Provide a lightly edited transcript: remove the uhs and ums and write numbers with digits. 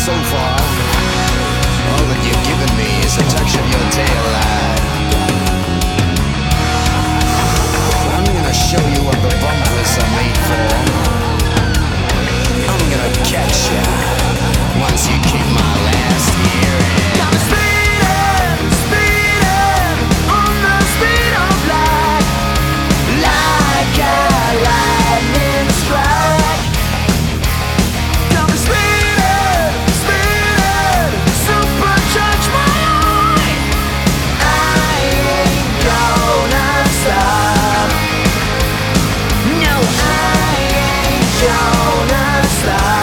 so far, all that you've given me is a touch of your tail light. I'm gonna show you what the bumpers are made for. I'm gonna catch ya once you kick my last ear in. I'm speeding, speeding on the speed of light, like a lightning strike. I'm speeding, speeding, supercharge my mind. I ain't gonna stop. No, I ain't gonna stop.